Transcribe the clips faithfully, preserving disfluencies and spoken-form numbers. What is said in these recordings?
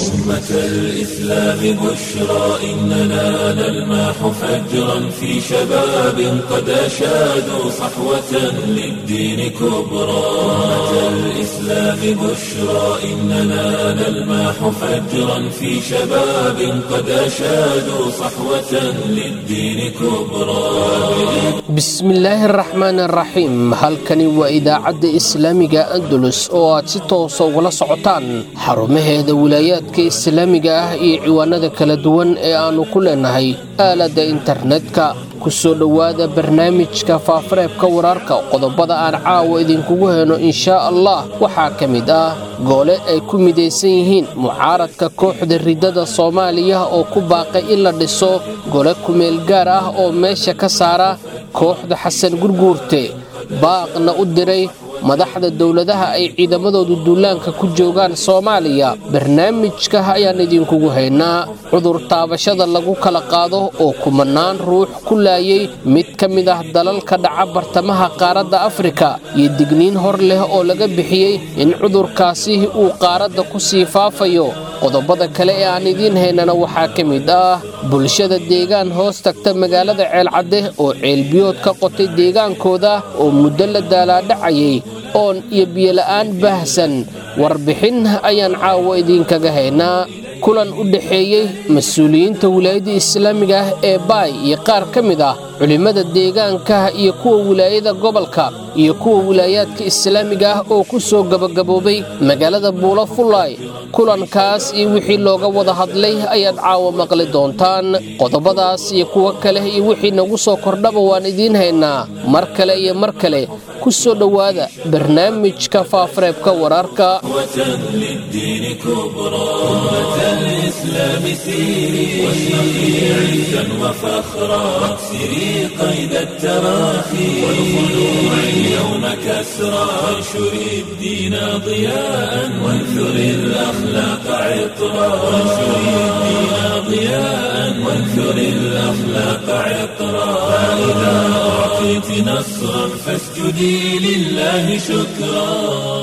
أمة الإسلام بشرى إننا نلمح فجرا في شباب قد أشادوا صحوة للدين كبرى. أمة الإسلام بشرى إننا نلمح فجرا في شباب قد أشادوا صحوة للدين كبرى. بسم الله الرحمن الرحيم. halkani waa idaacadda islaamiga andalus oo aad si toos ah ugala socotaan xarumaheeda wilaayadka islaamiga ah iyo ciwaanada kala duwan ee aanu ku leenahay aalada internetka. ku soo dhawaada barnaamijka faafareebka wararka. qodobada aan caawa idinkugu heeno insha Allah waxaa kamid ah goole ay ku mideysan yihiin mucaaradka kooxda ridada Soomaaliya oo ku baaqay in la dhiso gole ku meel gaar ah oo meesha ka saara kooxda Xasan Gurguurte, baaqna u diray madaxda dawladaha ay ciidamadoodu duulaanka ku joogaan Soomaaliya. barnaamijka ayaan idinkugu haynaa cudur taabashada lagu kala qaado oo kumanaan ruux ku laayay mid ka mid ah dalalka dhaca bartamaha qaaradda Afrika iyo digniin hor leh oo laga bixiyay in cudurkaasi uu qaaradda ku sii faafayo. qodobada kale ee aan idin haynana waxaa ka mid ah bulshada deegaan hoos tagta magaalada Ceelcadde oo ceelbiyood ka qotay deegaankooda oo muddo la daalaadhacayay oon iyo biyo la'aan baahsan. warbixin ayaan caawa idinkaga haynaa kulan u dhaxeeyay mas'uuliyiinta wilaayada islaamiga ah ee Baay iyo qaar ka mid ah culimada deegaanka iyo kuwa wilaayada gobolka iyo kuwa wilaayadka islaamiga ah oo ku soo gabagaboobay magaalada Buulafulay. kulankaas iyo wixii looga wada hadlay ayaad caawa maqli doontaan. qodobadaas iyo kuwa kale iyo wixii nagu soo kordhaba waan idin haynaa mar kale iyo mar kale. ku soo dhawaada barnaamijka faafareebka wararka. للدين كبرى. أمة الإسلام سيري واشرقي عزا وفخرا واكسري قيد التراخي والخلوع اليوم كسرى. وانشري الدين ضياء وانثري الأخلاق عطرا. وانشري الدين ضياء وانثري الأخلاق عطرا. فإذا أعطيت نصرا فاسجدي لله شكرا.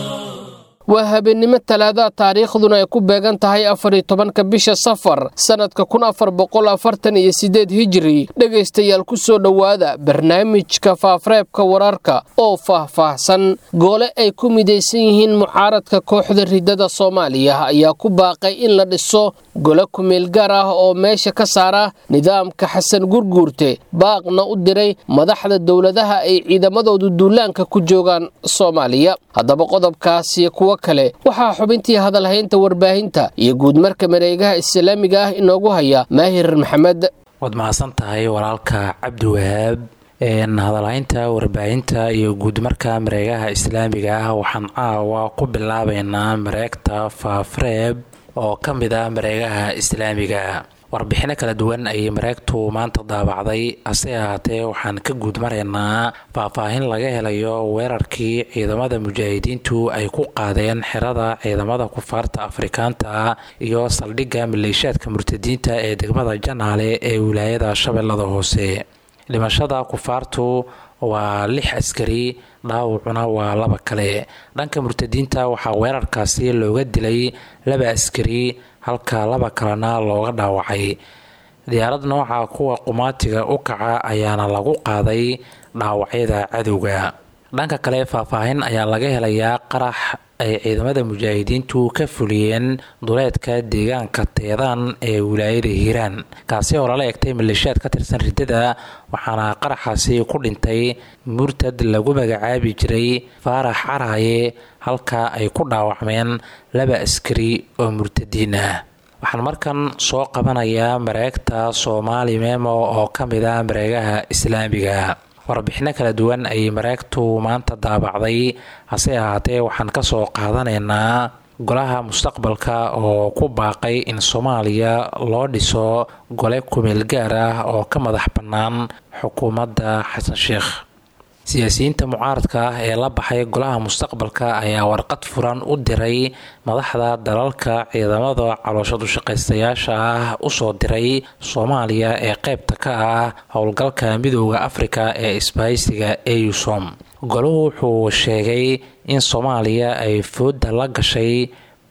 waa habeenimo talaada taariikhduna ay ku beegan tahay afar iyo tobanka bisha Safar sanadka kun afar boqol afartan iyo sideed hijri. dhageystayaal ku soo dhawaada barnaamijka faafareebka wararka oo faahfaahsan. goole ay ku mideysan yihiin mucaaradka kooxda ridada Soomaaliya ayaa ku baaqay in la dhiso gole ku meel gaar ah oo meesha ka saara nidaamka Xasan Gurguurte, baaqna u diray madaxda dawladaha ay ciidamadoodu duulaanka ku joogaan Soomaaliya. haddaba qodobkaasi kuwa kale waxaa xubintii hadalhaynta warbaahinta iyo guud marka mareegaha islaamiga ah inoogu haya Maahir Maxamed. wad mahadsan tahay walaalka Cabdi Wahaab. een hadalhaynta warbaahinta iyo guud marka mareegaha islaamiga ah waxaan caawa ku bilaabeynaa mareegta Faafareeb oo ka mid ah mareegaha islaamiga. warbixino kala duwan ayay mareegtu maanta daabacday, hase ahaatee waxaan ka guud maraynaa faahfaahin laga helayo weerarkii ciidamada mujaahidiintu ay ku qaadeen xerada ciidamada kufaarta Afrikaanta iyo saldhigga maleeshiyaadka murtadiinta ee degmada Janaale ee wilaayada Shabeellada Hoose. dhimashada kufaartu waa lix askari, dhaawacuna waa laba kale. dhanka murtadiinta waxaa weerarkaasi looga dilay laba askari halka laba kalena looga dhaawacay. diyaarad nooca kuwa qumaatiga u kaca ayaana lagu qaaday dhaawacyada cadowga. dhanka kale faahfaahin ayaa laga helayaa qarax ay ciidamada mujaahidiintu ka fuliyeen duleedka deegaanka Teedaan ee wilaayada Hiiraan, kaasi oo lala egtay maleeshiyaad ka tirsan ridada, waxaana qaraxaasi ku dhintay murtad lagu magacaabi jiray Faarax Caraaye halka ay ku dhaawacmeen laba askari oo murtadiin ah. waxaan markan soo qabanayaa mareegta Soomaali Memo oo ka mid ah mareegaha islaamiga. warbixino kala duwan ay mareegtu maanta daabacday, hase ahaatee waxaan ka soo qaadanaynaa golaha mustaqbalka oo ku baaqay in Soomaaliya loo dhiso gole ku meel gaar ah oo ka madax bannaan xukuumadda Xasan Sheekh. siyaasiyiinta mucaaradka ah ee la baxay golaha mustaqbalka ayaa warqad furan u diray madaxda dalalka ciidamada calooshadu shaqaystayaasha ah u soo diray Soomaaliya ee qaybta ka ah howlgalka midowga Afrika ee isbahaysiga E U S O M. goluhu wuxuu sheegay in Soomaaliya ay fooda la gashay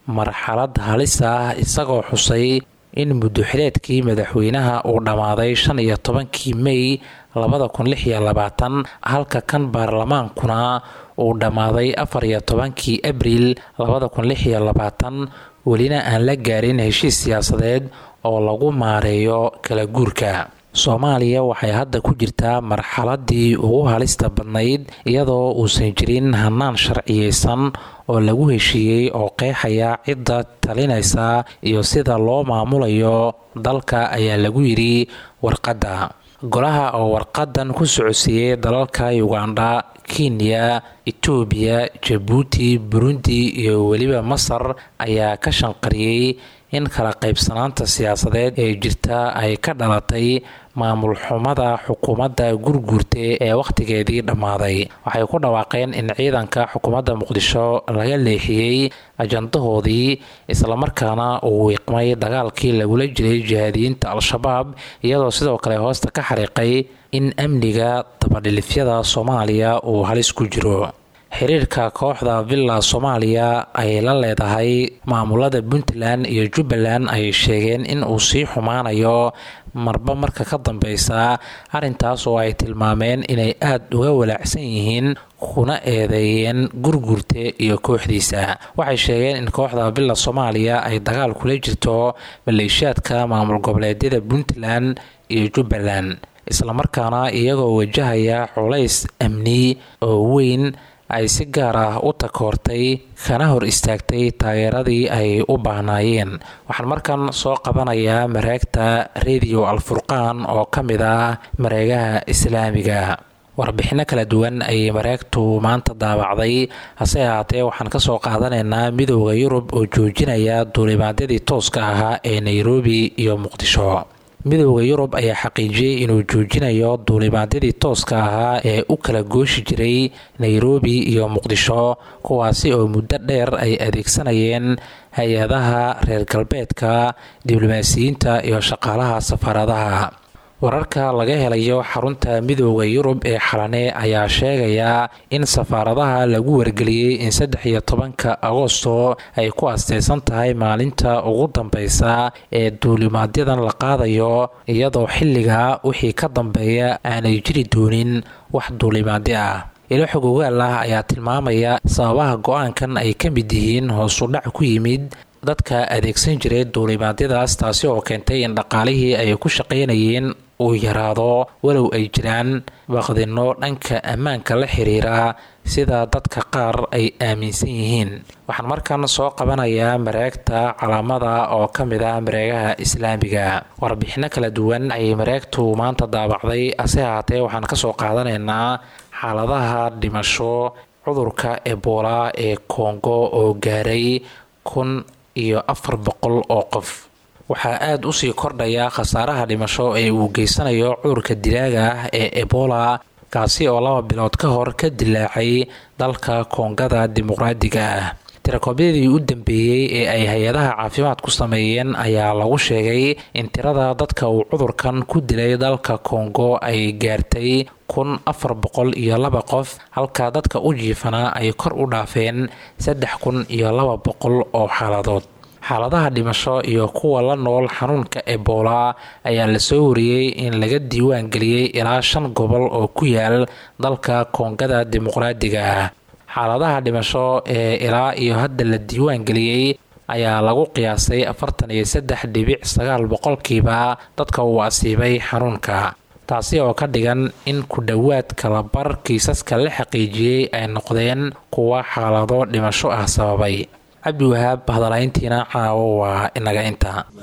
marxalad halis ah isagoo xusay in muddoxileedkii madaxweynaha uu dhammaaday shan iyo tobankii mey labada kun lix iyo labaatan halka kan baarlamaankuna uu dhammaaday afar iyo tobankii abriil labada kun lix iyo labaatan welina aan la gaarin heshiis siyaasadeed oo lagu maareeyo kala guurka. Soomaaliya waxay hadda ku jirtaa marxaladii ugu halista badnayd iyadoo uusan jirin hannaan sharciyeysan oo lagu heshiiyey oo qeexaya cidda talinaysa iyo sida loo maamulayo dalka ayaa lagu yidhi warqadda. Golaha oo warqadan ku socodsiiyey dalalka Uganda, Kenya, Ethiopia, Djibouti, Burundi iyo weliba Masar ayaa ka shanqariyey in kala qaybsanaanta siyaasadeed ee jirta ay ka dhalatay maamul xumada xukuumadda gurguurta ee wakhtigeedii dhammaaday. Waxay ku dhawaaqeen in ciidanka xukuumadda Muqdisho laga leexiyey ajandahoodii islamarkaana uu wiiqmay dagaalkii lagula jiray jihaadiyiinta Al-Shabaab iyadoo sidoo kale hoosta ka xariiqay in amniga dabadhilifyada Soomaaliya uu halis ku jiro. Xiriirka kooxda Villa Soomaaliya ay la leedahay maamulada Puntland iyo Jubbaland ay sheegeen in uu sii xumaanayo marba marka ka dambeysa arrintaas oo ay tilmaameen inay aad uga walaacsan yihiin kuna eedeeyeen gurgurte iyo kooxdiisa. Waxay sheegeen in kooxda Villa Soomaaliya ay dagaal kula jirto maleeshiyaadka maamul goboleedyada Puntland iyo Jubbaland islamarkaana iyagoo wajahaya culays amni oo weyn ay si gaar ah u takoortay kana hor istaagtay taageeradii ay u baahnaayeen. Waxaan markan soo qabanayaa mareegta Radio Al-Furqaan oo ka mid ah mareegaha islaamiga. Warbixino kala duwan ayay mareegtu maanta daabacday, hase ahaatee waxaan ka soo qaadanaynaa midowda Yurub oo joojinaya duulimaadyadii tooska ahaa ee Nairobi iyo Muqdisho. midowda Yurub ayaa xaqiijiyey inuu joojinayo duulimaadyadii tooska ahaa ee u kala gooshi jiray Nairobi iyo Muqdisho kuwaasi oo muddo dheer ay adeegsanayeen hay-adaha reer galbeedka, diblomaasiyiinta iyo shaqaalaha safaaradaha. Wararka laga helayo xarunta midowda Yurub ee Xalane ayaa sheegaya in safaaradaha lagu wargeliyey in saddex iyo tobanka Agoosto ay ku asteysan tahay maalinta ugu dambeysa ee duulimaadyadan la qaadayo iyadoo xilliga wixii ka dambeeya aanay jiri doonin wax duulimaadyo ah. Ilo xogogaal ah ayaa tilmaamaya sababaha go-aankan ay ka mid yihiin hoos u dhac ku yimid dadka adeegsan jiray duulimaadyadaas taasi oo keentay in dhaqaalihii ay ku shaqaynayeen uu yaraado walow ay jiraan baqdino dhanka ammaanka la xiriira sida dadka qaar ay aaminsan yihiin. Waxaan markan soo qabanayaa mareegta Calaamada oo ka mid ah mareegaha islaamiga. Warbixino kala duwan ayay mareegtu maanta daabacday, hase ahaatee waxaan ka soo qaadanaynaa xaaladaha dhimasho cudurka Ebola ee Congo oo gaaray kun iyo afar boqol oo qof. waxaa aad u sii kordhaya khasaaraha dhimasho ee uu geysanayo cudurka dilaaga ah ee Ebola kaasi oo laba bilood ka hor ka dilaacay dalka Koongada Dimuqraadiga ah. Tirakoobyadii u dambeeyay ee ay hay'adaha caafimaad ku sameeyeen ayaa lagu sheegay in tirada dadka uu cudurkan ku dilay dalka Kongo ay gaartay kun afar boqol iyo laba qof halka dadka u jiifana ay kor u dhaafeen saddex kun iyo laba boqol oo xaaladood. xaaladaha dhimasho iyo kuwa la nool xanuunka Ebola ayaa la soo wariyay in laga diiwaan geliyay ilaa shan gobol oo ku yaal dalka Koongada Dimuqraadiga ah. xaaladaha dhimasho ee ilaa iyo hadda la diiwaan geliyay ayaa lagu qiyaasay afartan iyo saddex dhibic sagaal boqolkiiba dadka uu asiibay xanuunka, taasi oo ka dhigan in ku dhowaad kala bar kiisaska la xaqiijiyay ay noqdeen kuwa xaalado dhimasho ah sababay. عبد الوهاب بهضلينتنا عاوة إنك أنت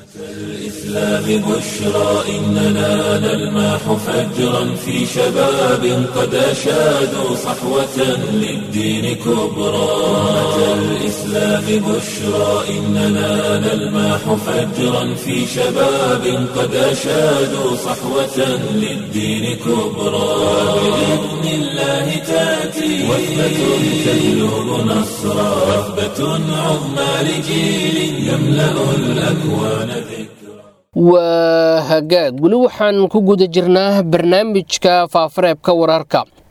الإسلام بشرى إننا نلمح فجرا في شباب قد أشادوا صحوة للدين كبرى. الإسلام بشرى إننا نلمح فجرا في شباب قد أشادوا صحوة للدين كبرى. بإذن الله تأتي وثبة تجلب نصرا وثبة عظمى لجيل يملأ الأكوان ذكرا. وهجاد weli waxaan ku guda jirnaa barnaamijka faafareebka wararka.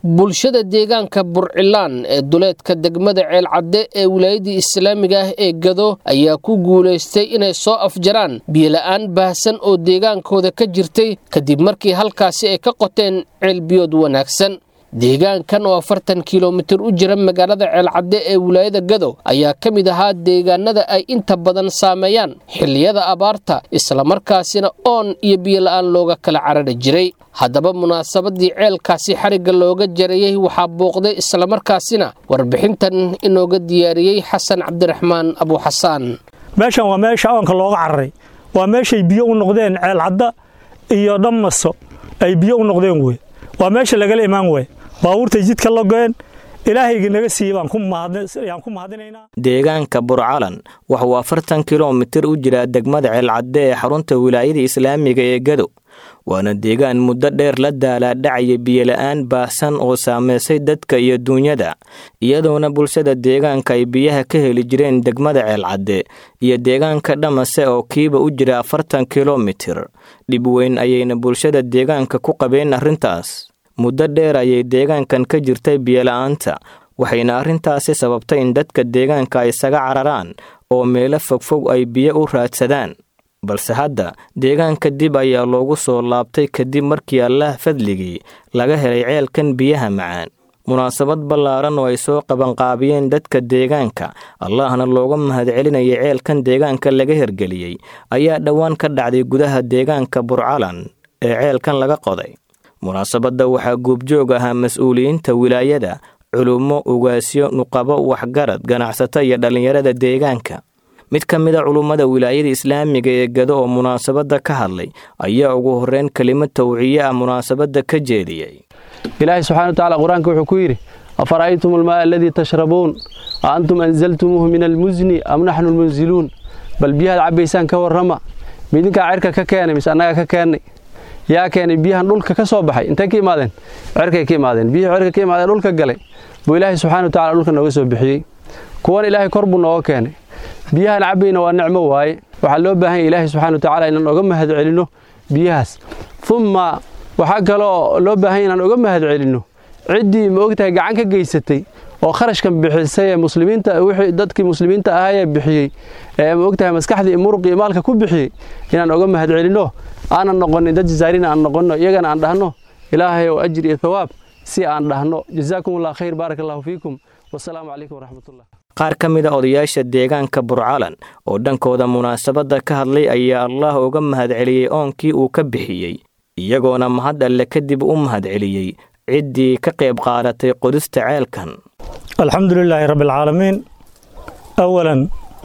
bulshada deegaanka Burcilaan ee duleedka degmada Ceelcadde ee wilaayada Islaamiga ah ee Gado ayaa ku guuleystay inay soo afjaraan biyo la'aan baahsan oo deegaankooda ka jirtay kadib markii halkaasi ay ka qoteen ceel biyood wanaagsan. deegaankan oo afartan kiiloomitir u jira magaalada Ceelcadde ee wilaayada Gado ayaa kamid ahaa deegaanada ay inta badan saameeyaan xilliyada abaarta isla markaasina oon iyo biyo la'aan looga kala carari jiray. haddaba munaasabadii ceelkaasi xariga looga jareeyay waxaa booqday isla markaasina warbixintan inooga diyaariyay Xasan Cabdiraxmaan Abu Xasaan. meeshan waa meesha oonka looga cararay, waa meeshay biyo u noqdeen Ceelcadde iyo Dhammaso ay biyo u noqdeen way, waa meesha laga imaan way baabuurta jidka la go'een. ilaahayga naga siibaan ku mahadnayaan ku mahadinaynaa. deegaanka Burcalan waxa uu afartan kiiloomitir u jira degmada Ceelcadde ee xarunta wilaayada Islaamiga ee Gado, waana deegaan muddo dheer la daalaa-dhacaya biyo la'aan baahsan oo saameysay dadka iyo duunyada, iyadoona bulshada deegaanka ay biyaha ka heli jireen degmada Ceelcadde iyo deegaanka Dhamase oo kiiba u jira afartan kiiloomitir. dhib weyn ayayna bulshada deegaanka ku qabeen arrintaas. muddo dheer ayay deegaankan ka jirtay biyo la'aanta, waxayna arrintaasi sababtay in dadka deegaanka ay isaga cararaan oo meelo fogfog ay biyo u raadsadaan. balse hadda deegaanka dib ayaa loogu soo laabtay kadib markii Allah fadligii laga helay ceelkan biyaha macaan. munaasabad ballaaran oo ay soo qabanqaabiyeen dadka deegaanka, Allahna looga mahadcelinayay ceelkan deegaanka laga hirgeliyey, ayaa dhowaan ka dhacday gudaha deegaanka Burcalan ee ceelkan laga qoday. munaasabadda waxaa goobjoog ahaa mas'uuliyiinta wilaayada, culumo, ugaasyo, nuqabo, waxgarad, ganacsato iyo dhalinyarada deegaanka. mid ka mid ah culummada wilaayada Islaamiga ee Gado oo munaasabadda ka hadlay ayaa ugu horeyn kelimad tawciye ah munaasabadda ka jeediyay. ilaahay subxaanahu wa ta'aala quraanka wuxuu ku yiri afara'aytumul maa'a alladhi tashrabuun a antum anzaltumuhu min almuzni am nahnu almunziluun. bal biyaha cabaysaan ka warrama, midinka cirka ka keenay mise annaga ka keenay? yaa keenay biyahan dhulka ka soo baxay? intee ka imaadeen? cirkay ka imaadeen. biyaha cirka ka imaadeen dhulka galay buu ilaahay subxaanahu wa ta'aala dhulka nooga soo bixiyay. kuwan ilaahay kor buu nooga keenay. biyahan cabayna waa nicmo waaye, waxaa loo baahan yahay ilaahay subxaanahu wa ta'aala inaan uga mahad celino biyahaas. thumma waxaa kaloo loo baahan yahay inaan uga mahad celino ciddii ma ogtahay gacan ka geysatay oo kharashkan bixisay ee muslimiinta wixii dadkii muslimiinta ahaa bixiyay ee ma ogtahay maskaxdii muruqii maalka ku bixiyay inaan uga mahad celino, aanan noqonin dad jazaarina aan noqono, iyagana aan dhahno ilaahay oo ajri iyo thawaab si aan dhahno jazaakumullahu khayr barakallahu fiikum wassalaamu calaykum waraxmatullah. qaar ka mid ah odayaasha deegaanka Burcalan oo dhankooda munaasabadda ka hadlay ayaa Allah uga mahad celiyay oonkii uu ka bixiyay, iyagoona mahad alle kadib u mahad celiyay ciddii ka qayb qaadatay qodista ceelkan. alxamdulilaahi rabbil caalamiin. awalan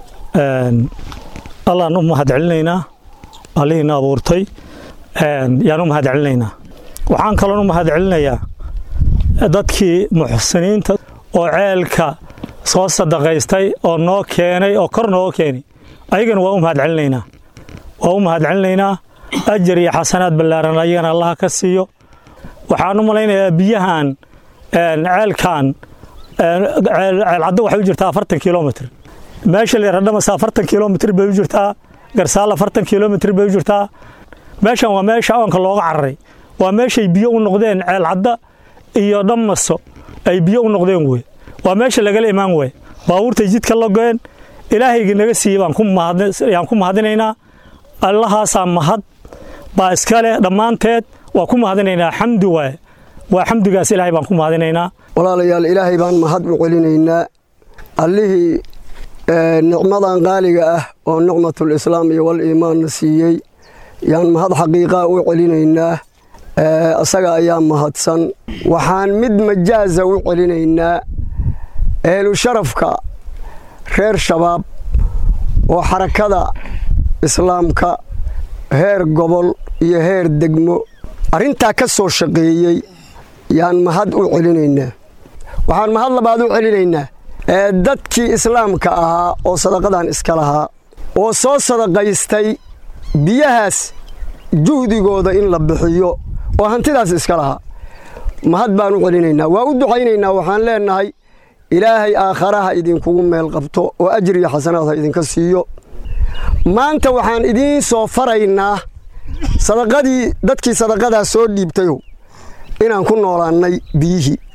allaan u mahad celinaynaa, allihiina abuurtay yaan u mahad celinaynaa. waxaan kaloon u mahad celinayaa dadkii muxsiniinta oo ceelka soo sadaqaystay oo noo keenay oo kor nooga keenay, ayagana waa u mahad celinaynaa waa u mahad celinaynaa ajar iyo xasanaad ballaaran ayagana Allah ka siiyo. waxaan u malaynayaa biyahan ceelkan Ceelcadde waxay u jirtaa afartan kiiloomitir, meesha la yiraahdo Dhamase afartan kiiloomitir bay u jirtaa, Garsaal afartan kiiloomitir bay u jirtaa. meeshan waa meesha oonka looga cararay, waa meeshay biyo u noqdeen Ceelcadde iyo Dhammaso ay biyo u noqdeen way, waa meesha laga imaan way baabuurta jidka la go'een. ilaahayga naga siibaan ku mahadnayaan ku mahadinaynaa. allahaasa mahad baa iska leh dhammaanteed, waa ku mahadinaynaa. xamdi waay waa xamdigaas ilaahay baan ku mahadinaynaa. walaalayaal ilaahay baan mahad u celinaynaa, allihii nicmadan qaaliga ah oo nicmatul islaam iyo wal iimaan siiyey yaan mahad xaqiiqa u celinaynaa. asaga ayaa mahadsan. waxaan mid majaaza u celinaynaa ehlu sharafka reer shabaab oo xarakada islaamka heer gobol iyo heer degmo arrintaa ka soo shaqeeyey yaan mahad u celinaynaa. waxaan mahad labaad u celinaynaa dadkii islaamka ahaa oo sadaqadan iska lahaa oo soo sadaqaystay biyahaas juhdigooda in la bixiyo oo hantidaas iska lahaa, mahad baan u celinaynaa. waa u ducaynaynaa, waxaan leenahay ilaahay aakharaha idinkugu meel qabto oo ajri iyo xasanaad ha idinka siiyo. maanta waxaan idiin soo faraynaa sadaqadii dadkii sadaqadaa soo dhiibtayow inaan ku noolaannay biyihii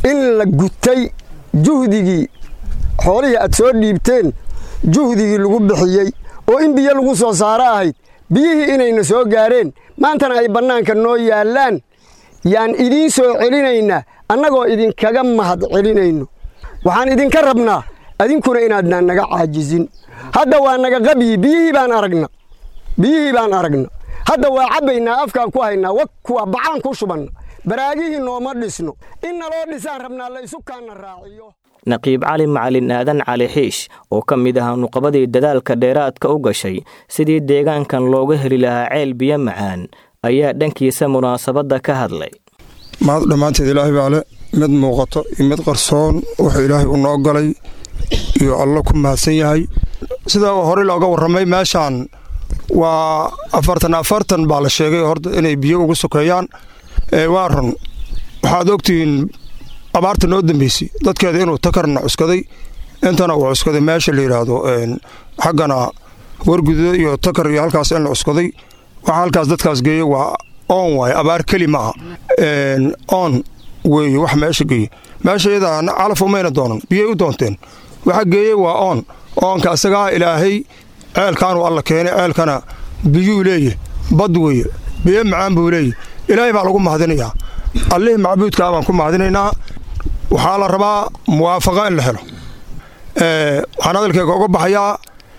in la gutay juhdigii xoolihii aad soo dhiibteen juhdigii lagu bixiyey oo in biyo lagu soo saaro ahayd biyihii inayna soo gaareen maantana ay bannaanka noo yaallaan yaan idiin soo celinaynaa annagoo idinkaga mahad celinayno waxaan idinka rabnaa adinkuna inaadnaan naga caajisin hadda waa naga qabyi biyihii baan aragna biyihii baan aragna hadda waa cabbaynaa afkaan ku haynaa wa kuwa bacaan ku shubanna baraagihii nooma dhisno in naloo dhisaan rabnaa la isu kaanna raaciyo naqiib cali macalin aadan cali xiish oo ka mid ahaa nuqabadii dadaalka dheeraadka u gashay sidii deegaankan looga heli lahaa ceel biyo macaan ayaa dhankiisa munaasabadda ka hadlay mahad dhammaanteed ilaahay baa le mid muuqato iyo mid qarsoon wuxuu ilaahay u noo galay iyo allo ku mahadsan yahay sida hore looga warramay meeshaan waa afartan afartan baa la sheegay horta inay biyo ugu sokeeyaan waa run waxaad ogtihiin abaarta noo dambaysay dadkeeda inuu takarna cuskaday intana uu cuskaday meesha la yidhaahdo xaggana wargududo iyo takar iyo halkaas in la cuskaday waxaa halkaas dadkaas geeyey waa oon waaye abaar keli maaha oon weeye wax meesha geeye meesha iyadaa calaf umayna doonan biyay u doonteen waxa geeyey waa oon oonka isagaa ilaahay ceelkaanuu alla keenay ceelkana biyuu leeyahy bad weeye biyo macaan buu leeyahy ilaahay baa lagu mahadinayaa allihii macbuudkaa baan ku mahadinaynaa waxaa la rabaa muwaafaqa in la helo waxaan hadalkeyga uga baxayaa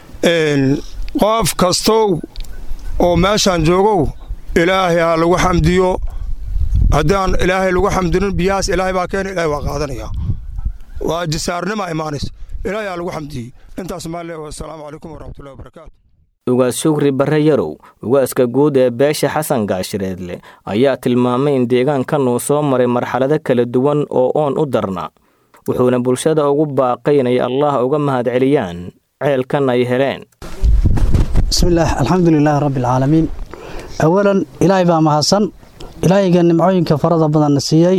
qof kastow oo meeshaan joogow ilaahay ha lagu xamdiyo haddaan ilaahay lagu xamdinin biyahaas ilaahay baa keena ilaahay waa qaadanaya waa jisaarnima imaanaysa ilaahay ha lagu xamdiyey intaas maale wassalaamu calaykum waraxmatullahi wabarakaatu ugaas shukri barre yarow ugaaska guud ee beesha xasan gaashireedle ayaa tilmaamay in deegaankan uu soo maray marxalado kala duwan oo oon u darna wuxuuna bulshada ugu baaqay inay allah uga mahad celiyaan ceelkan ay heleen bismillaah alxamdulilaahi rabbialcaalamiin awalan ilaahay baa mahadsan ilaahayga nimcooyinka farada badanna siiyey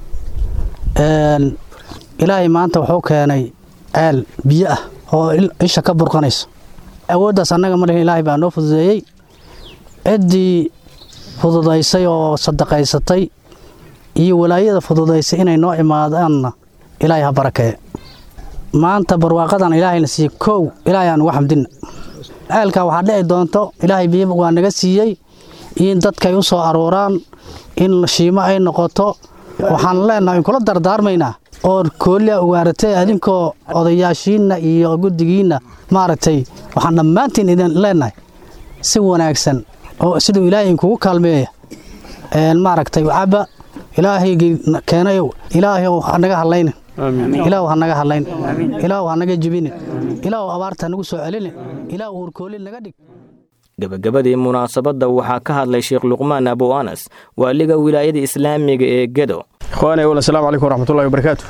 ilaahay maanta wuxuu keenay ceel biyo ah oo isha ka burqanayso awooddaas annaga maleh ilaahay baa noo fududeeyey ciddii fududaysay oo sadaqaysatay iyo walaayada fududaysay inay noo imaadaanna ilaahay ha barakeeye maanta barwaaqadan ilaahayna siiyey kow ilaahay aan uga xamdinna ceelkaa waxaa dhici doonto ilaahay biyo waa naga siiyey in dadkay u soo arooraan in shiimo ay noqoto waxaan leenahay kula dardaarmaynaa oo kooliya ugaaratay adinkoo odayaashiinna iyo guddigiinna maaragtay waxaan dhammaantiin idin leenahay si wanaagsan oo siduu ilaahay kugu kaalmeeya maaragtay cabba ilaahaygii keenayow ilaahayow hanaga hadlaynin ilaahu hanaga hadlaynin ilaahu hanaga jibinin ilaahu abaarta nagu soo celinin ilaahu hurkoolin naga dhig gabagabadii munaasabadda waxaa ka hadlay sheekh luqmaan abu anas waaliga wilaayada islaamiga ee gedo ikhwaani wal assalaamu calaykum waraxmatullahi wabarakaatu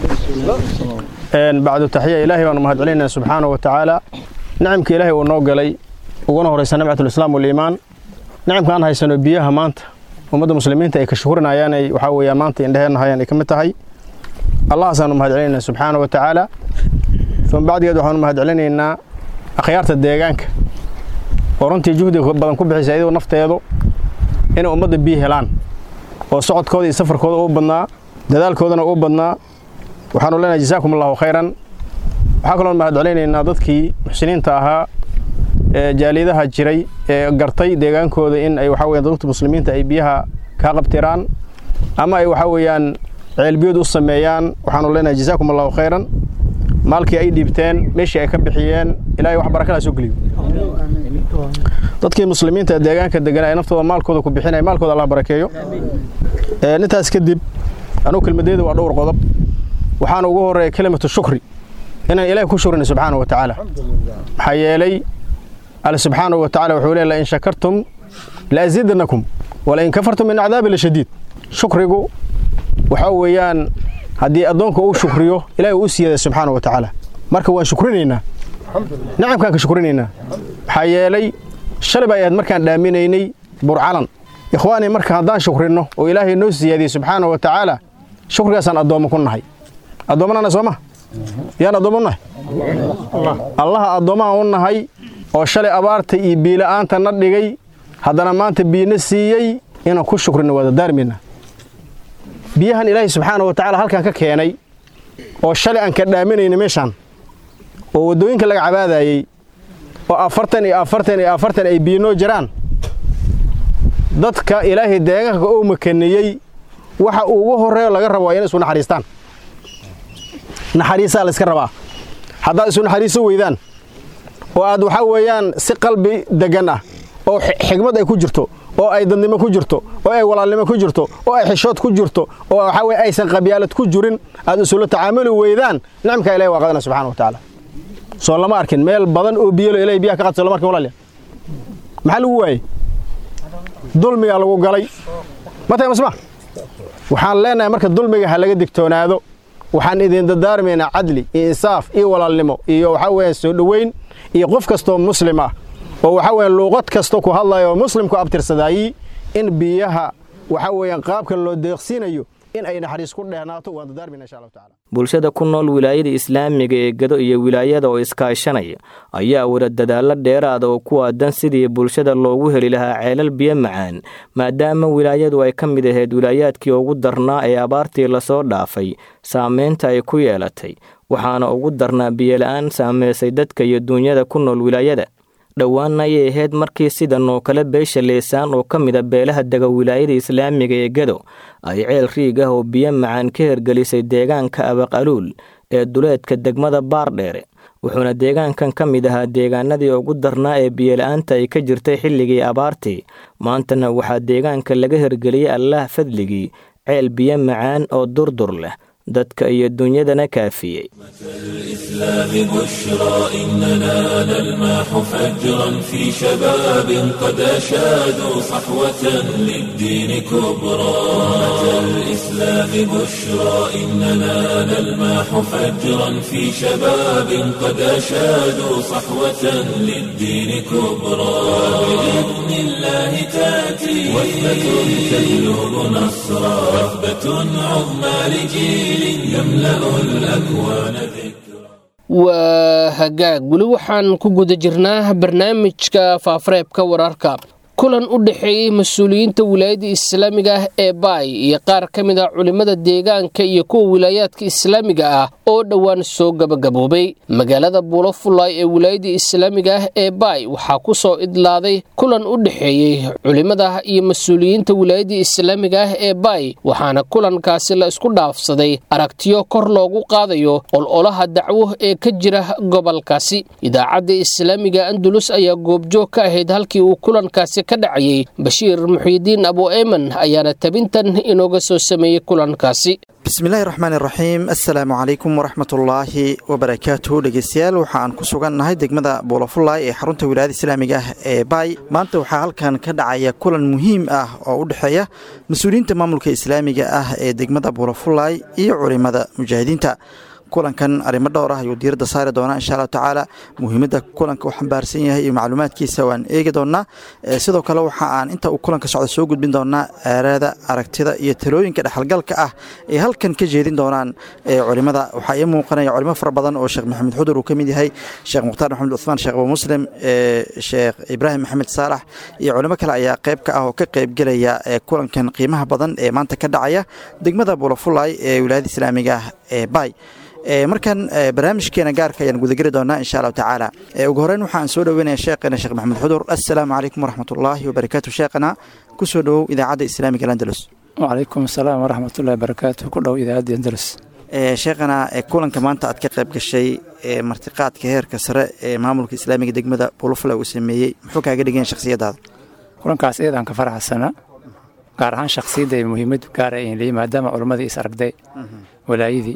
bacdu taxiya ilaahay baanu mahad celinayna subxaanahu wa tacaala nicamka ilaahay uu noo galay uguna horaysa nimcatulislaam waliimaan nicamka aan haysano biyaha maanta ummadda muslimiinta ay ka shukurinayaan ay waxaa weeyaan maanta indhaheenna hayaan ay ka mid tahay allahaasaanu mahad celinaynaa subxaanahu wa tacaala uma bacdigeed waxaanu mahad celinaynaa akhyaarta deegaanka oo runtii juhdiga badan ku bixisa iyadoo nafteedu inay ummadda biyo helaan oo socodkooda iyo safarkooda uu badnaa dadaalkoodana uu badnaa waxaanu leenahay jasaakum allahu khayran waxaa kaloo mahad celinaynaa dadkii muxsiniinta ahaa ee jaaliyadaha jiray ee gartay deegaankooda in ay waxaa weeyaan dadka muslimiinta ay biyaha ka qabtiraan ama ay waxaa weeyaan ceelbiyood u sameeyaan waxaanu leenahay jasaakum allahu khayran maalkii ay dhiibteen meeshii ay ka bixiyeen ilaahay wax barakada soo geliyo dadkii muslimiinta deegaanka degan ay naftooda maalkooda ku bixinay maalkooda Allah barakeeyo ee intaas kadib anu kelmadeedu waa dhowr qodob waxaan ugu horeeyay kelimatu shukri inaan ilaahay ku shukrino subhanahu wa ta'ala waxa yeelay Allah subhanahu wa ta'ala wuxuu leeyahay in shakartum la azidnakum wala in kafartum min adhab la shadid shukrigu waxa weeyaan hadii adoonka uu shukriyo ilaahay uu siiyay subhanahu wa ta'ala marka waan shukrinaynaa nicamkaan ka shukrinaynaa waxa yeelay shalay ay markaan dhaaminaynay burcalan ikhwaani marka hadaan shukrino oo ilaahay noo siiyay subhanahu wa ta'ala shukrigaasaan adoomo ku nahay adoomana sooma yaan adoomanahay Allah Allah adooma u nahay oo shalay abaarta iyo biilaanta na dhigay hadana maanta biina siiyay inaan ku shukrino wada daarmina biyahan ilaahay subxaanahu wa tacaala halkan ka keenay oo shalay aan ka dhaaminayna meeshaan oo waddooyinka laga cabaadayey oo afartan iyo afartan iyo afartan ay biyo noo jiraan dadka ilaahay deegaanka uu makaniyey waxa ugu horeeyo laga rabo waa inay isu naxariistaan naxariisaa la iska rabaa haddaad isu naxariiso weydaan oo aad waxaa weeyaan si qalbi degan ah oo xigmad ay ku jirto oo ay dadnimo ku jirto oo ay walaalnimo ku jirto oo ay xishood ku jirto oo waxaa weeye aysan qabyaalad ku jirin aad isula tacaamuli weydaan nicamka ilaahay waa qadana subxaana wa tacaala soo lama arkin meel badan oo biyo ilaahay biyaha ka qadso lama arkin walaaliya maxaa lagu waayey dulmigaa lagu galay matay masma waxaan leenahay marka dulmiga ha laga digtoonaado waxaan idin dardaarmaynaa cadli iyo insaaf iyo walaalnimo iyo waxaa weeye soo dhoweyn iyo qof kastoo muslim ah oo waxaa weeye luuqad kasta ku hadlayo oo muslimku abtirsadaayi in biyaha waxaa weeye qaabka loo deeqsiinayo in ay naxariis ku dheernaato waan dardaarmaynaa insha allahu tacaala bulshada ku nool wilaayada islaamiga ee Gado iyo wilaayada oo iskaashanaya ayaa wada dadaalo dheeraad oo ku aadan sidii bulshada loogu heli lahaa ceelal biyo macaan maadaama wilaayadu ay ka mid ahayd wilaayaadkii ugu darnaa ee abaartii la soo dhaafay saameynta ay ku yeelatay waxaana ugu darnaa biyo la'aan saameysay dadka iyo dunyada ku nool wilaayada dhowaan ayay ahayd markii sidan oo kale beesha leesaan oo ka mid a beelaha dega wilaayada islaamiga ee Gado ay ceel riig ah oo biyo macaan ka hergelisay deegaanka Abaqaluul ee duleedka degmada Baardheere wuxuuna deegaankan ka mid ahaa deegaanadii ugu darnaa ee biyo la'aanta ay ka jirtay xilligii abaartii maantana waxaa deegaanka laga hergeliyay Allah fadligii ceel biyo macaan oo durdur leh dadka iyo dunyadana kaafiyey الإسلام بشرى إننا نلمح فجرا في شباب قد أشادوا صحوة للدين كبرى الإسلام بشرى إننا نلمح فجرا في شباب قد أشادوا صحوة للدين كبرى بإذن الله تأتي وثبة تجلب نصرا وثبة عظمى لجيل waa hagaag weli waxaan ku guda jirnaa barnaamijka faafareebka wararka kulan u dhexeeyey mas-uuliyiinta wilaayada islaamiga ah ee baay iyo qaar ka mid ah culimmada deegaanka iyo kuwa wilaayaadka islaamiga ah oo dhowaan soo gabagaboobay magaalada buulafulaay ee wilaayada islaamiga ah ee baay waxaa ku soo idlaaday kulan u dhexeeyey culimmada iyo mas-uuliyiinta wilaayada islaamiga ah ee baay waxaana kulankaasi la isku dhaafsaday aragtiyo kor loogu qaadayo ololaha dacwo ee ka jira gobolkaasi idaacadda islaamiga andalus ayaa goobjoog ka ahayd halkii uu kulankaasi ka dhacayay bashiir muxiidiin abu ayman ayaana tabintan inooga soo sameeyey kulankaasi bismillaahi raxmaani raxiim assalaamu calaykum waraxmatullaahi wabarakaatuhu dhegeystayaal waxaan ku sugannahay degmada buulafulaay ee xarunta wilaayada islaamiga ah ee baay maanta waxaa halkan ka dhacaya kulan muhiim ah oo u dhexeeya mas-uuliyiinta maamulka islaamiga ah ee degmada buulafulaay iyo culimada mujaahidiinta kulankan arrimo dhowr ah ayuu diiradda saari doonaa insha allahu tacaala muhiimadda kulanka uu xambaarsan yahay iyo macluumaadkiisa waan eegi doonaa sidoo kale waxa aan inta uu kulanka socda soo gudbin doonaa aaraada aragtida iyo talooyinka dhexalgalka ah ee halkan ka jeedin doonaan culimada waxaa ii muuqanaya culimo fara badan oo sheekh maxamed xudur uu ka mid yahay sheekh mukhtaar maxamed cuthmaan sheekh abu muslim sheekh ibraahim maxamed saalax iyo culimo kale ayaa qayb ka ah oo ka qaybgelaya kulankan qiimaha badan ee maanta ka dhacaya degmada buulafulaay ee wilaayada islaamiga ah ee baay markan barnaamijkeena gaarka ayaan gudageli doonaa insha allahu tacaala ugu horeyn waxaan soo dhoweynaya sheekhana sheekh maxamed xudur assalaamu calaykum waraxmatullaahi wabarakaatu sheekhana ku soo dhowow idaacadda islaamiga andalus wacalaykum assalaam waraxmatullahi wabarakaatu ku dhow idaacadda andalus sheekhana kulanka maanta aad ka qayb gashay martiqaadka heerka sare ee maamulka islaamiga degmada buulafulaay uu sameeyey muxuu kaaga dhigan shakhsiyadaada kulankaas iyadaan ka faraxsana gaar ahaan shakhsiyadda ay muhiimad gaara ay leeyihiin maadaama culimmadii is aragday walaayadii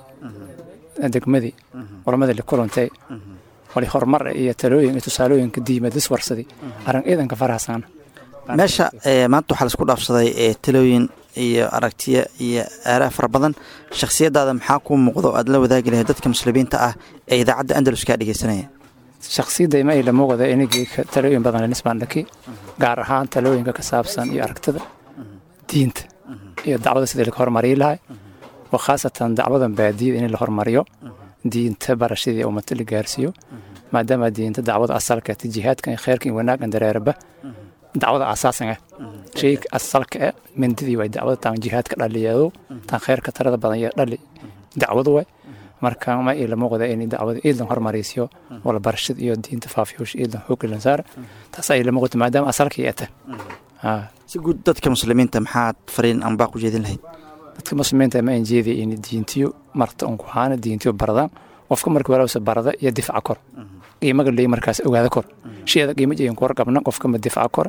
degmadii culamada la kulantay wali horumar iyo talooyin iyo tusaalooyinka diimad iswarsaday arrin ciidanka faraxsan meesha maanta waxaa la isku dhaafsaday talooyin iyo aragtiya iyo aaraa fara badan shakhsiyadaada maxaa kuu muuqdo aad la wadaagi lahayd dadka muslimiinta ah ee idaacadda andalus kaa dhegeysanaya shakhsiyadda ma ay la muuqda inagii talooyin badan la nisbaan dhaki gaar ahaan talooyinka ka saabsan iyo aragtida diinta iyo dacwada sidii laga horumariyi lahay وخاصة دعوة بعديد إن الهرماريو دين تبرشيد أو مثل جارسيو ما دام دين تدعوة أصل كتجهات كان خير كان وناك عند ربه دعوة أساسا شيء أصلك من دي واي دعوة تان جهات كداليادو تان خير كترد بدن يا دالي دعوة واي marka ma ila muuqda in dacwada iidan hormariyo wala barashad iyo diinta faafiyosh iidan xoog la saar taas ay la muuqato maadaama asalka ay tahay ha si guud dadka muslimiinta maxaad fariin aan baa ku jeedin lahayd dadka muslimiinta ma injeedi in diintiyo marta on ku haana diintiyo barada qofka markii walaal sa barada iyo difaac kor qiimaha leey markaas ogaada kor shayada qiimaha ay kor qabna qofka ma difaac kor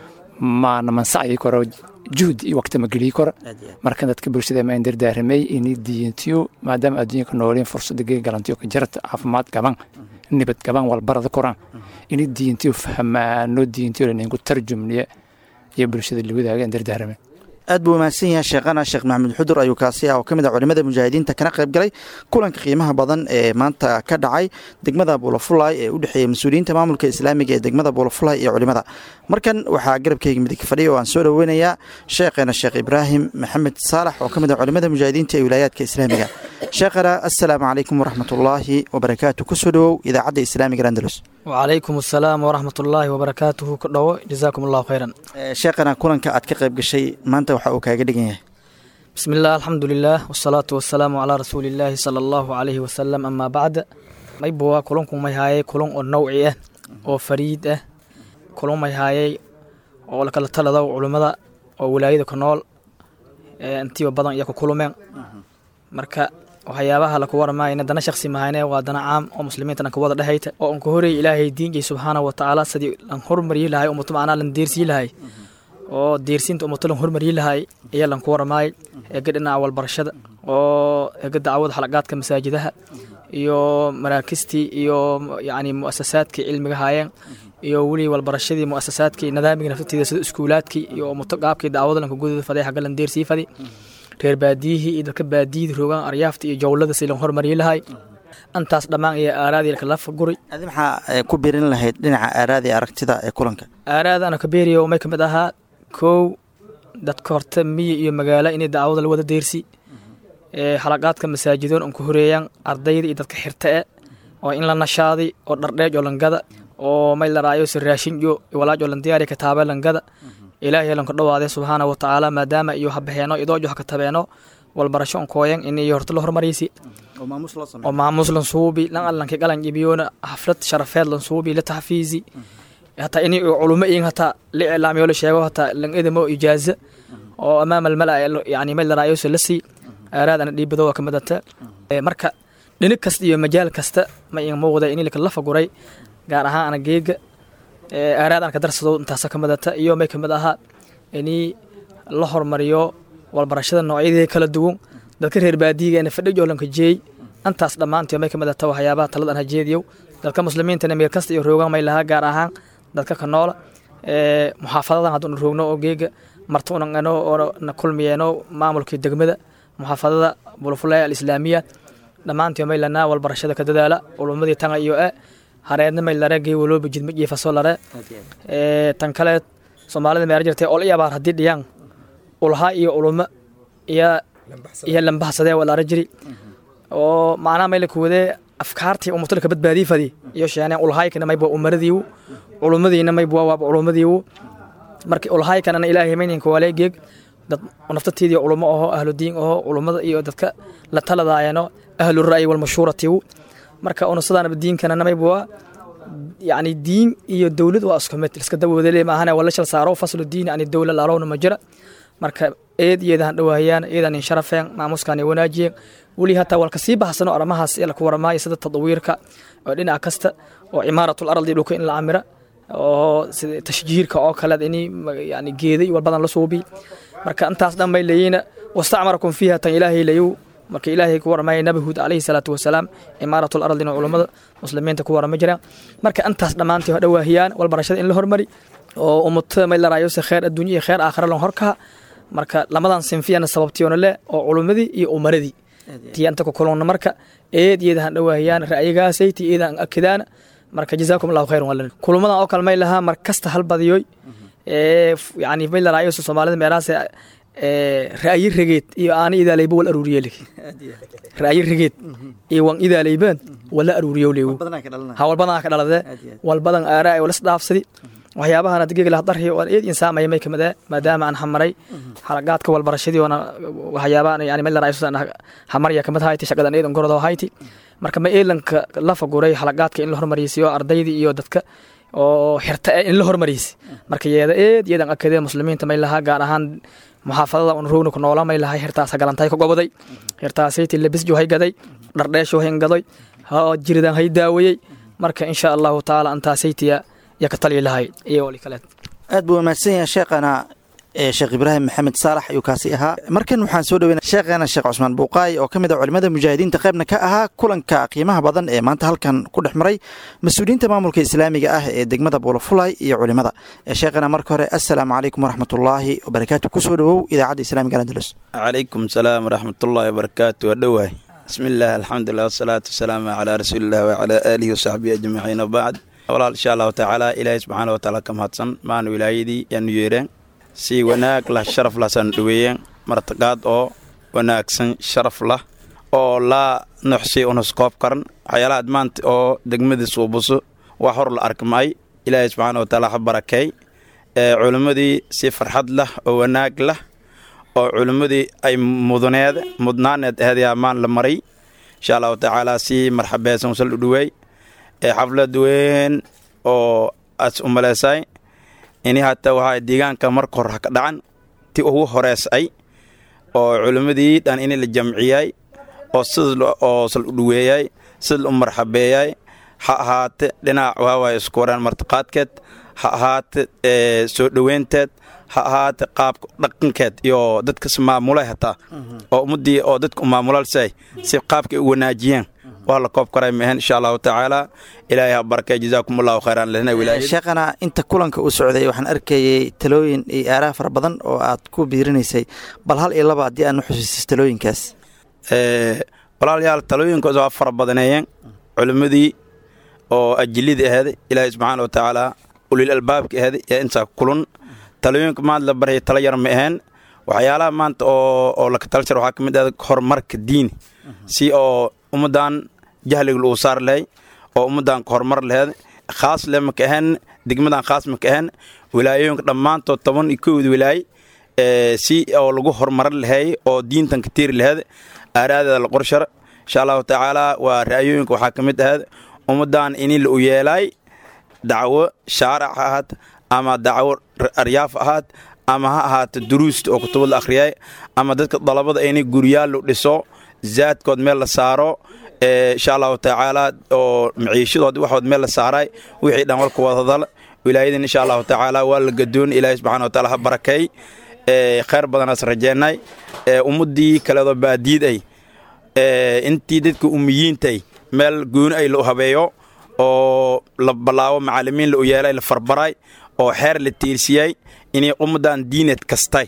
ma naman saay kor juhd iyo waqti ma gali kor marka dadka bulshada ma indir daarmay in diintiyo maadaama adduunka nooleen fursad galantiyo ka jirta caafimaad gaban nibad gaban wal barada koran in diintiyo fahmaano diintiyo inay ku tarjumniye iyo bulshada la wadaaga indir daarmay aad buu mahadsan yahay sheekhana sheekh maxamed xudur ayuu kaasi ah oo kamid ah culimada mujaahidiinta kana qayb galay kulanka qiimaha badan ee maanta ka dhacay degmada Buulafulay ee u dhaxeeyay mas'uuliyiinta maamulka islaamiga ee degmada Buulafulay iyo culimada markan waxaa garabkayga midig fadhiyo oo aan soo dhaweynayaa sheekhana sheekh Ibraahim Maxamed Saalax oo kamid ah culimada mujaahidiinta ee wilaayadka islaamiga sheekhana assalaamu alaykum warahmatullaahi wabarakaatuh ku soo dhawow idaacadda islaamiga Andalus وعليكم السلام ورحمة الله وبركاته كدو جزاكم الله خيرا شيخنا كلنك أد كقيب قشي ما أنت وحقك قدقين بسم الله الحمد لله والصلاة والسلام على رسول الله صلى الله عليه وسلم أما بعد ما يبوا كلنكم ما هاي كلن النوعية أو فريدة كلن ما هاي أو لك الثلاثة علماء أو ولاية كنول أنتي وبدن ياكو كلهم مركا waxyaabaha la ku warmay in dana shakhsi mahayna waa dana caam oo muslimiinta ka wada dhaxayta oo aan ku horay ilaahay diinkiisa subhanahu wa ta'ala sidii aan hormariyo lahay oo mutmaana lan deersi lahay oo deersinta ummadda lan hormariyo lahay ayaa lan ku warmay ee gadina awal barashada oo ee dacwada xalaqaadka masaajidaha iyo maraakisti iyo yaani muassasaadka cilmiga haayeen iyo wali wal barashadii muassasaadka nidaamka naftiisa sida iskuulaadkii iyo mutaqaabkii dacwada lan ku gudub faday xaq lan deersi fadi reer baadiyihi iyo dadka baadiyada roogan aryaafta iyo jawlada si loo hormariyo lahay antaas dhamaan iyo aaraadii kala faguri adi maxaa ku biirin lahayd dhinaca aaraadii aragtida ee kulanka aaraada ana ka beeriyo ma kamid ahaa koow dadka horta miyi iyo magaalo inay dacwada la wada deersi ee xalaqaadka masaajidoon aan ku horeeyaan ardayda iyo dadka xirta ah oo in la nashaadi oo dhardheej oo langada oo may la raayo si raashin iyo walaaj oo lan diyaari kitaaba langada ilaahay lan ka dhawaade subhanahu wa ta'ala maadaama iyo habeeno idoo jox ka tabeeno wal barasho kooyan in iyo horta la hormariysi oo maamus la sameeyo oo maamus lan suubi lan allan ka galan jibiyona xaflad sharafeed lan suubi la tahfiizi hatta in culummo in hatta la ilaamiyo la sheego hatta lan idimo ijaaza oo amaam al malaa yaani meel raayo lasi aaraadana dhiibado ka madata marka dhinig kasta iyo majaal kasta ma in muuqda in la kala faguray gaar ahaan ana geega aaraadana ka darsado intaas ka madata iyo may kamid aha inii la hormariyo wal barashada noocyada kala duwan dadka reer baadiga ee fadhiyo lanka jeey antaas dhamaantii may kamid ah waxyaabaha taladan hajeediyo dadka muslimiinta meel kasta iyo roogan may laha gaar ahaan dadka ka nool ee muhaafadadan haduu roogno oo geega martuuna ano oo na kulmiyeen maamulka degmada muhaafadada Buulafulay al-Islaamiya dhamaantii may lana wal barashada ka dadaala culumadii tan iyo ee hareedna may la ragay walba jidmad iyo fasolare ee tan kale Soomaalida ma jirtay oo yabaar hadii dhiyaan ulha iyo uluma iyo iyo lambaxsadee wala rajri oo macna may la kuwade afkaartii ummadda ka badbaadii fadi iyo sheena ulhaykana may buu umaradiiu ulumadiina may buu waab ulumadii markii ulhaykana ilaahay meeynku waleegig dad naftateedii uluma oo ahlu diin oo ulumada iyo dadka la taladaayano ahlu ra'yi wal mashurati marka oo sadana diinkana may buu يعني دين iyo dawlad waa isku mid iska dawadalay ma ahana wala shal saaro faslu diin ani dawlad la roona ma jira marka eed yeedan dhawaayaan eedan in sharafeen maamuskan wanaajiyeen wali hata walka sii baxsano aramahaas ee la ku warmaay sida tadwiirka oo dhinac kasta oo imaaratul ardi dhulka in la amira oo sida tashjiirka oo kale inii yani geeday wal badan la soobi marka intaas dhan bay leeyina wasta'marakum fiha tan ilaahi layu marka ilaahay ku warmay nabi huud alayhi salatu wasalaam imaaratul ardi in culimada muslimiinta ku warma jiraan marka antaas dhamaantii dhawaahiyaan wal barashada in la hormari oo ummada may la raayo si khayr adduunyo iyo khayr aakhira lan horka marka lamadan sinfiyana sababtiyoona le oo culimadii iyo umaradii tiyanta ku kulana marka eed yeedahan dhawaahiyaan ra'yigaasay tiidan akidaan marka jazaakum allah khayran wallan kulamada oo kale may laha markasta hal badiyoy ee yani may la raayo Soomaalida meeraas ee ra'yi rigeed iyo aan idaalayba wal aruuriyay ra'yi rigeed iyo wan idaalayban wala aruuriyo leeyo ha wal badan ka dhalade wal badan aaraa wala isdhaafsadi waxyaabahan digig la darhi oo eed insaan may may kamada maadaama aan xamaray halaqaadka wal barashadii wana waxyaabahan yani meel raaysan xamariya kamada hayti shaqadan eedan gordo hayti marka ma eelanka la faguray halaqaadka in la hormariyo ardaydii iyo dadka oo xirta in la hormariyo marka yeeda eed yeedan akadee muslimiinta may laha gaar ahaan muhaafadada un roogna ku noolamay lahay xirtaas galantay ka goboday xirtaasaytii labis johay gaday dhardheesho hayn gaday ha jiridan hay daawayay marka insha Allah taala antaasaytiya ya ka tali lahay iyo wali kale aad buu mahadsan yahay sheeqana sheekh Ibraahim Maxamed Saalax ayuu kaasi ahaa markan waxaan soo dhaweynaa sheeqana sheekh Cusmaan Buuqaay oo kamid ah culimada mujaahidiinta qaybna ka ahaa kulanka qiimaha badan ee maanta halkan ku dhaxmaray mas'uuliyiinta maamulka islaamiga ah ee degmada Buulafulay iyo culimada sheeqana marka hore assalaamu calaykum waraxmatullaahi wabarakaatuh ku soo dhawow idaacadda islaamiga Andalus calaykum salaam waraxmatullaahi wabarakaatuh wadhawaay bismillaah alxamdulillaah wassalaatu wassalaamu calaa rasuulillaah wa calaa aalihi wa sahbihi ajmaciin bacd walaal insha Allah taala ilaahay subhanahu wa taala ka mahadsan maan wilaayadii yanu yeereen si wanaag la sharaf la san dhaweeyeen martaqaad oo wanaagsan sharaf la oo la nuxsi unas qoob karan waxyaalaha maanta oo degmada Suubuso wax hor la arkmay ilaahay subhanahu wa taala barakay ee culimadii si farxad lah oo wanaag lah oo culimadii ay mudaneed mudnaaneed hadiya maan la maray insha Allah taala si marxabaysan sal dhaweey ee xaflad weyn oo as umaleysay ini hatta waxa deegaanka marka hore ka dhacan ti ugu horeysay oo culimadii dhan in la jamciyay oo sidoo oo sal dhaweeyay sil u marxabeeyay ha ahaate dhinac waa isku waran martaqaadkeed ha ahaate ee soo dhaweynteed ha ahaate qaabka dhaqankeed iyo dadka maamulay hata oo ummadii oo dadka maamulalsay si qaabka u wanaajiyeen wala koob karay mehen insha Allah taala ilaahay barakay jazaakumullahu khayran lana wilaayad sheeqana inta kulanka u socday waxaan arkayay talooyin iyo aaraa far badan oo aad ku biirinaysay bal hal iyo laba hadii aan xusuusisto talooyinkaas ee walaalayaal talooyinkaas waa far badanayeen culimadii oo ajlid ahayd ilaahay subhanahu wa taala ulil albaabka ahayd ee inta kulan talooyinka maad la baray tala yar ma ahaan waxyaalaha maanta oo oo la talshar waxa kamid ah horumarka diin si oo ummadan jahliga loo saar leh oo ummadan horumar leh khaas leh ka ahaan degmadan khaas ma ka ahaan wilaayooyinka dhamaantood toban iyo kow wilaay ee si oo lagu horumar leh oo diintan ka tiir leh aaraada la qorshar insha Allah taala waa raayooyinka waxa kamid ah ummadan in la u yeelay dacwo shaaric ahaad ama dacwo aryaaf ahaad ama ha ahaat duruust oo kutub la akhriyay ama dadka dalabada ay guriyaal u dhiso zaadkood meel la saaro ee insha Allah taala oo maciishadood waxood meel la saaray wixii dhan walka wadada wilaayadina insha Allah taala waa la gadoon ilaahay subhanahu wa taala ha barakay ee khayr badan as rajeynay ee ummadii kala baadiid ay ee intii dadka ummiyiintay meel goon ay loo habeeyo oo la balaawo macallimiin la u yeelay la farbaray oo xeer la tiirsiyay inay ummadan diinad kastay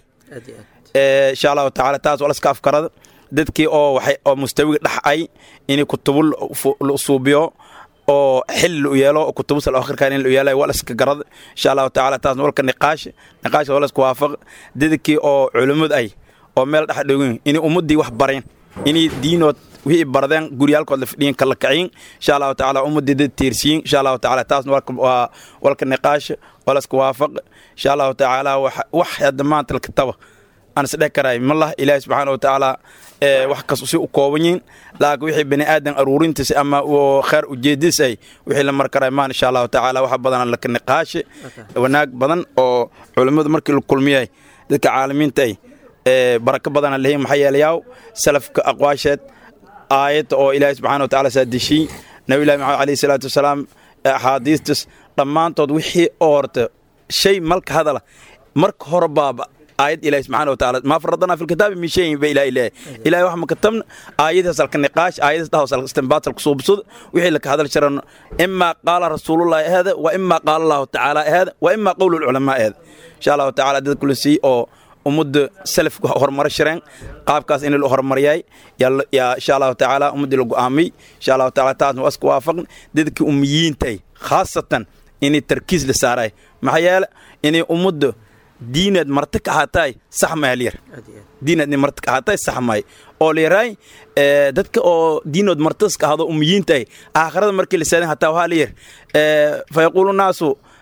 ee insha Allah taala taas wala iska afkarada dadkii oo waxay oo mustawiga dhaxay inay kutubul suubiyo oo xil u yeelo kutubus al aakhirka in la yeelay wala iska garad insha Allah taala taas walka niqaash niqaash wala isku waafaq dadkii oo culimada ay oo meel dhax dhigin inay ummadii wax bareen inay diinood wixii bardeen guriyalkood la fidin kala kacin insha Allah taala ummadii dad tiirsiin insha Allah taala taas walka walka niqaash wala isku waafaq insha Allah taala wax hadda maanta kitaba أنا سأذكر من الله إله سبحانه وتعالى wax kasto si u kooban yihiin laakiin wixii bani aadan aruurintiisa ama khair u jeedisay wixii la markaray maan insha Allah taala wax badan la ka niqaash wanaag badan oo culimadu markii la kulmiyay dadka caalamiinta ay ee baraka badan leeyahay maxay yeelayaa salafka aqwaasheed aayad oo Ilaahay subhanahu wa ta'ala saadishi nabi Ilaahay alayhi salatu wasalaam ahadiistas dhamaantood wixii oorta shay malka hadala marka hore baaba آية إلهي سبحانه وتعالى ما فرضنا في الكتاب من شيء بإله إله إلهي وحما كتبنا آية هسال النقاش آية هسال استنباط القصوب صد وحي لك هذا الشرن إما قال رسول الله هذا وإما قال الله تعالى هذا وإما قول العلماء هذا إن شاء الله تعالى ده كل شيء أو أمد سلف هرمر الشرين قاب كاس إن الهرمرياي يا يا إن شاء الله تعالى أمد القامي إن شاء الله تعالى تاز واسك وافق ده أميين تي خاصة إن التركيز لساراي محيال إن أمد diinad martaka haatay sax ma leer diinad ni martaka haatay sax ma oo leeray ee dadka oo diinad martaska hado ummiyiintay aakhirada markii la saadan hataa waxa leer ee fa yaqulu naasu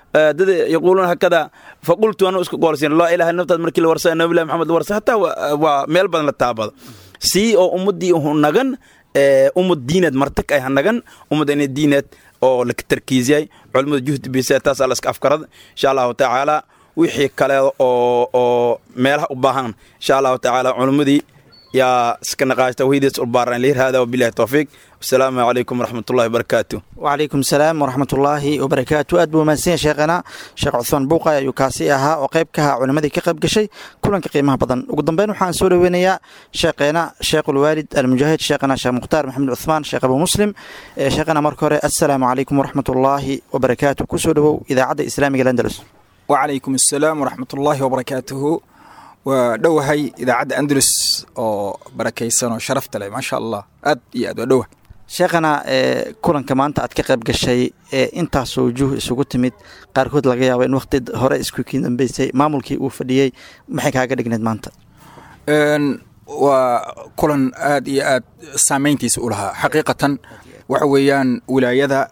dad yaquuluuna hakada faqultu anu isku goolsiin laa ilaaha naftaad markii la warsa nabilah maxamed la warsa hataa waa meel badan la taabado si oo ummadii uu nagan ummad diinad martag ay hanagan ummadana diinad oo la tarkiisay culimada juhd bisay taas ala iska afkarad insha Allah ta'ala wixii kale oo oo meelaha u baahan insha Allah ta'ala culimadii يا سكن قاش توحيد البارن لير هذا وبالله التوفيق والسلام عليكم ورحمة الله وبركاته. وعليكم السلام ورحمة الله وبركاته. أدبو مسين شيخنا شيخ عثمان بوقا يكاسيها وقيبكها علماء كقب قشي كلن كقيمها بدن وقدم بينو حان سوري وينيا شيخنا شيخ الوالد المجاهد شيخنا شيخ مختار محمد عثمان شيخ أبو مسلم شيخنا مركوري السلام عليكم ورحمة الله وبركاته كسودو إذا عاد إسلامي الأندلس. وعليكم السلام ورحمة الله وبركاته. ودوهي إذا عاد أندلس أو بركيسان وشرفت لي ما شاء الله أد يا دوه شيخنا كلن كمان أنت أتكقب قشي أنت سوجوه سقطت ميت قاركود لقيا وين وقت هراء سكوكين بيسي معمولكي وفديي محك هاجر جند مانت وكلن أد يا أد سامينتي سؤولها حقيقة وحويان ولاية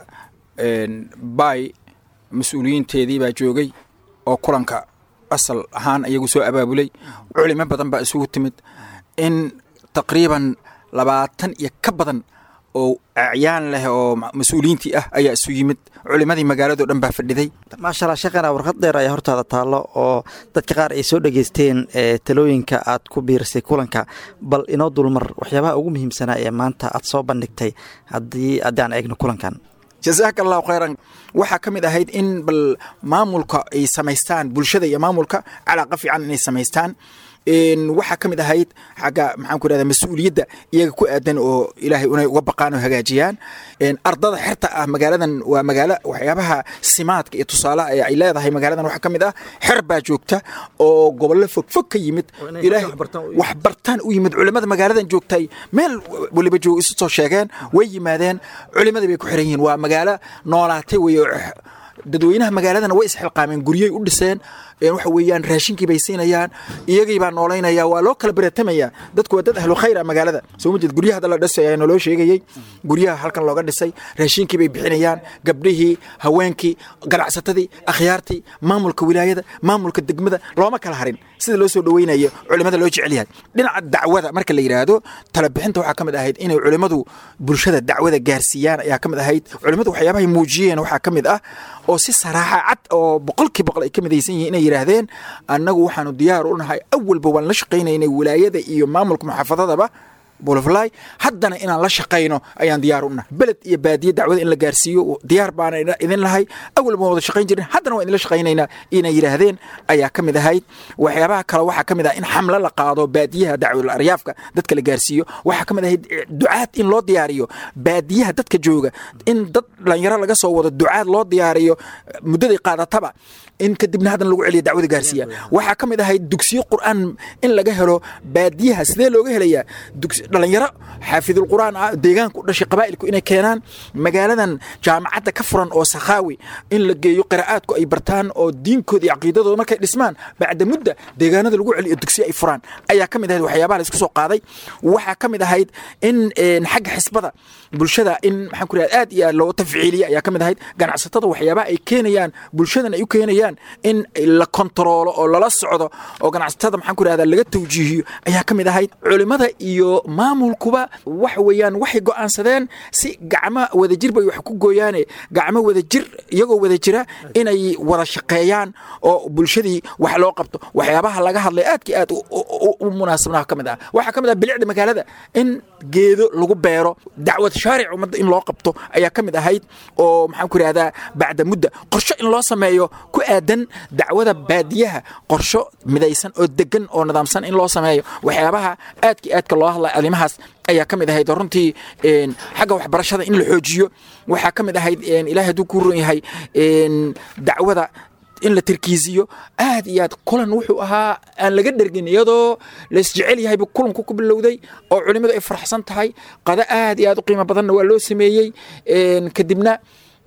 باي مسؤولين تيدي بجوجي أو كلنك أصل هان أيجو سو أبابولي علماء بدن بقى سو تمد إن تقريبا لبعتن يكبدن أو أعيان له أو مسؤولين تي أه أي سويمد علماء دي مجالات ودن بقى فدي ما شاء الله شكرا ورقد دير يا هرت هذا طالع أو تذكر يسود جستين تلوين كأت كبير سيكولن ك بل إنادول مر وحيابها أقومهم سنة ما أنت أتصاب نكتي هدي أدان أجن كولن كان جزاك الله خيرا waxaa kamid ahayd in bal maamulka ay sameystaan bulshada iyo maamulka calaaqo fiican inay sameystaan in waxaa kamid ahayd xaga maxaan ku raadaa mas'uuliyadda iyaga ku aadan oo ilaahay inay uga baqaan oo hagaajiyaan in ardada xirta ah magaaladan waa magaalo waxyaabaha simaadka iyo tusaalaha ay leedahay magaaladan waxaa kamid ah xir baa joogta oo gobollo fog fog ka yimid ilaahay wax bartaan u yimid culimada magaaladan joogtay meel waliba joog isu soo sheegeen way yimaadeen culimada bay ku xiran yihiin waa magaalo noolaatay way dadweynaha magaaladana way isxilqaameen guriyay u dhiseen een waxa weeyaan raashinkii bay siinayaan iyagii baa nooleynaya waa loo kala baratamaya dadku waa dad ahlu khayr ah magaalada soo ma jeed guryaha la dhisay ayaan loo sheegayay guryaha halkan looga dhisay raashinkii bay bixinayaan gabdhihii haweenkii ganacsatadii akhyaartii maamulka wilaayada maamulka degmada looma kala harin sida loo soo dhaweynayo culimada loo jecel yahay dhinaca dacwada marka la yiraahdo tala bixinta waxa kamid ahayd inay culimadu bulshada dacwada gaarsiiyaan ayaa kamid ahayd culimadu waxyaabaha muujiyeen waxa kamid ah oo si saraaxa cad oo boqolkiiba boqol ay kamid yihiin inay yiraahdeen annagu waxaanu diyaar u nahay awalba waan la shaqeynaynay wilaayada iyo maamulka muxaafadadaba boloflay haddana inaan la shaqeyno ayaan diyaar u nahay beled iyo baadiye dacwada in la gaarsiiyo diyaar baan idin lahay awalba wada shaqeyn jirin haddana waan idin shaqeynaynaa inay yiraahdeen ayaa kamid ahayd waxyaabaha kale waxa kamid ah in xamla la qaado baadiyaha dacwada aryaafka dadka la gaarsiiyo waxa kamid ahayd ducaad in loo diyaariyo baadiyaha dadka jooga in dad dhalinyaro laga soo wado ducaad loo diyaariyo muddaday qaadataba in kadibna hadan lagu celiyo dacwada gaarsiiya waxa kamid ahayd dugsiyo quraan in laga helo baadiyaha sidee looga helayaa dhalinyaro xaafidul quraan deegaanka u dhashay qabaa'ilku inay keenaan magaaladan jaamacadda ka furan oo sakhaawi in la geeyo qiraa'aadku ay bartaan oo diinkooda iyo caqiidadooda markay dhismaan bacda mudda deegaanada lagu celiyo dugsiyo ay furaan ayaa kamid ahayd waxyaabaha la isku soo qaaday waxa kamid ahayd in xagga xisbada bulshada in maxaan ku raad aad iyo loo tafciiliyo ayaa kamid ahayd ganacsatada waxyaabaha ay keenayaan bulshadan ay u keenayaan in la kontrolo oo lala socdo oo ganacsatada maxaan ku raahdaa laga tawjiihiyo ayaa kamid ahayd culimada iyo maamulkuba wax weeyaan waxay go'aansadeen si gacmo wada jir bay wax ku gooyaan gacmo wada jir iyagoo wada jira inay wada shaqeeyaan oo bulshadii wax loo qabto waxyaabaha laga hadlay aadkii aad u munaasabnaa kamid ah waxa kamid ah bilicda magaalada in geedo lagu beero dacwad shaaric umada in loo qabto ayaa kamid ahayd oo maxaan ku raahdaa bacda mudda qorshe in loo sameeyo ku aadan dacwada baadiyaha qorsho midaysan oo degan oo nidaamsan in loo sameeyo waxyaabaha aadkii aadka loo hadlay arrimahaas ayaa kamid ahayd runtii een xagga waxbarashada in la xoojiyo waxa kamid ahayd een ilaahay haduu ku run yahay een dacwada in la tirkiisiyo aad iyo aad kulan wuxuu ahaa aan laga dhergin iyadoo la isjecel yahay kulanku ku bilowday oo culimadu ay farxsan tahay qada aad iyo aad u qiimo badan waa loo sameeyay een kadibna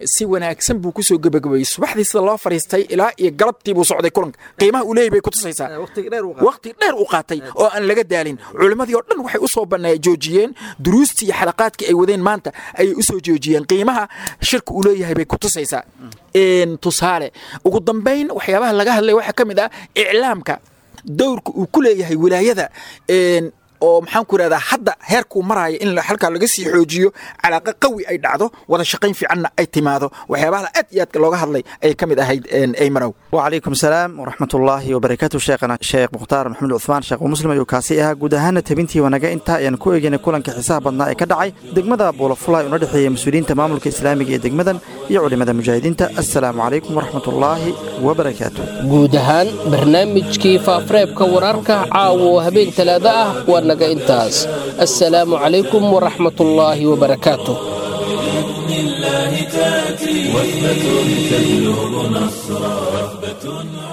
si wanaagsan buu kusoo gabagabeeyey subaxdii sida loo fariistay ilaa iyo galabtii buu socday kulanka qiimaha uu leeyahay bay ku tusaysaa waqti dheer uu qaatay oo aan laga daalin culimmadii oo dhan waxay u soo banaa joojiyeen duruustii iyo xalaqaadkii ay wadeen maanta ayay u soo joojiyeen qiimaha shirka uu leeyahay bay ku tusaysaa tusaale ugu dambayn waxyaabaha laga hadlay waxaa ka mid ah iclaamka dowrka uu ku leeyahay wilaayada oo maxaan ku yidhahdaa hadda heerkuu maraayo in halkaa laga sii xoojiyo calaaqa qawi ay dhacdo wada shaqayn fiicanna ay timaado waxyaabaha aad iyo aadka looga hadlay ayay ka mid ahayd aymarow wacalaykum salaam waraxmatullaahi wabarakaatu sheekhana sheekh mukhtaar maxamed cuthmaan sheekh muslim ayuu kaasi ahaa guud ahaana tabintii wanaga intaa ayaan ku eegaynay kulanka xiisaha badnaa ee ka dhacay degmada buulafulay una dhexeeya mas-uuliyiinta maamulka islaamiga ee degmadan iyo culimada mujaahidiinta assalaamu calaykum waraxmatullaahi wabarakaatu guud ahaan barnaamijkii faafareebka wararka caawa oo habeen talaada ah waa naga intaas assalaamu calaykum waraxmatullaahi wabarakaatu بإذن الله تأتي وثبة تجلب نصرا وثبة